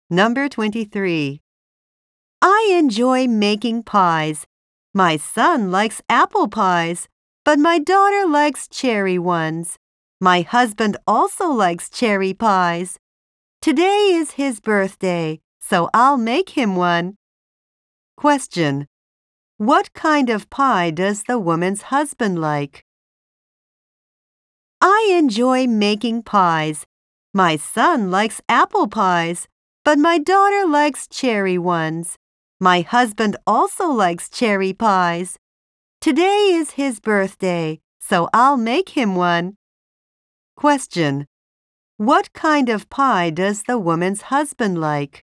Number 23. I enjoy making pies. My son likes apple pies, but my daughter likes cherry ones. My husband also likes cherry pies. Today is his birthday, so I'll make him one. Question. What kind of pie does the woman's husband like? I enjoy making pies. My son likes apple pies, but my daughter likes cherry ones. My husband also likes cherry pies. Today is his birthday, so I'll make him one. Question. What kind of pie does the woman's husband like?